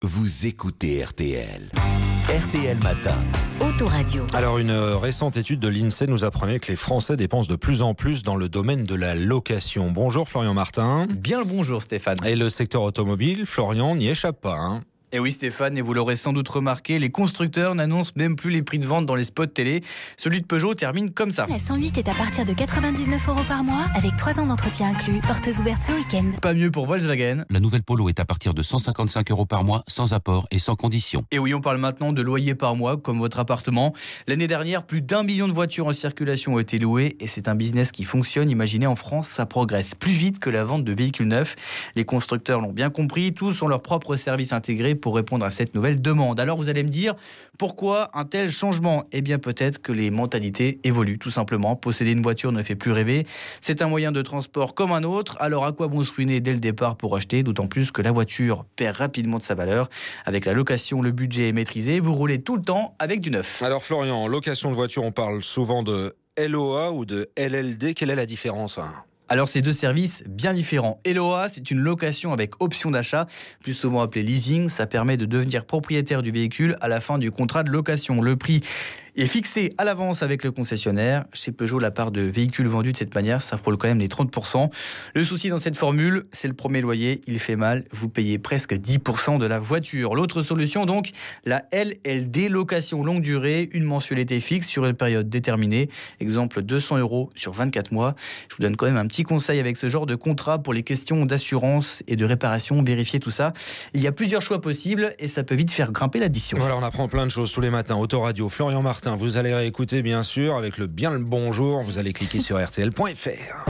vous écoutez RTL. RTL Matin. Autoradio. Alors, une récente étude de l'INSEE nous apprenait que les Français dépensent de plus en plus dans le domaine de la location. Bonjour Florian Martin. Bien le bonjour Stéphane. Et le secteur automobile, Florian, n'y échappe pas, hein. Et oui Stéphane, et vous l'aurez sans doute remarqué, les constructeurs n'annoncent même plus les prix de vente dans les spots télé. Celui de Peugeot termine comme ça. La 108 est à partir de 99 € par mois, avec 3 ans d'entretien inclus. Portes ouvertes ce week-end. Pas mieux pour Volkswagen. La nouvelle Polo est à partir de 155 € par mois, sans apport et sans condition. Et oui, on parle maintenant de loyer par mois, comme votre appartement. L'année dernière, plus d'1 million de voitures en circulation ont été louées, et c'est un business qui fonctionne. Imaginez, en France, ça progresse plus vite que la vente de véhicules neufs. Les constructeurs l'ont bien compris, tous ont leur propre service intégré pour répondre à cette nouvelle demande. Alors vous allez me dire, pourquoi un tel changement ? Eh bien peut-être que les mentalités évoluent, tout simplement. Posséder une voiture ne fait plus rêver. C'est un moyen de transport comme un autre. Alors à quoi bon se ruiner dès le départ pour acheter ? D'autant plus que la voiture perd rapidement de sa valeur. Avec la location, le budget est maîtrisé. Vous roulez tout le temps avec du neuf. Alors Florian, en location de voiture, on parle souvent de LOA ou de LLD. Quelle est la différence ? Alors, c'est deux services bien différents. LOA, c'est une location avec option d'achat, plus souvent appelée leasing. Ça permet de devenir propriétaire du véhicule à la fin du contrat de location. Le prix est fixé à l'avance avec le concessionnaire. Chez Peugeot, la part de véhicules vendus de cette manière, ça frôle quand même les 30%. Le souci dans cette formule, c'est le premier loyer. Il fait mal. Vous payez presque 10% de la voiture. L'autre solution, donc, la LLD, location longue durée, une mensualité fixe sur une période déterminée. Exemple, 200 € sur 24 mois. Je vous donne quand même un petit conseil avec ce genre de contrat pour les questions d'assurance et de réparation. Vérifiez tout ça. Il y a plusieurs choix possibles et ça peut vite faire grimper l'addition. Voilà, on apprend plein de choses tous les matins. Autoradio, Florian Martin, vous allez réécouter bien sûr avec le bonjour. Vous allez cliquer sur rtl.fr.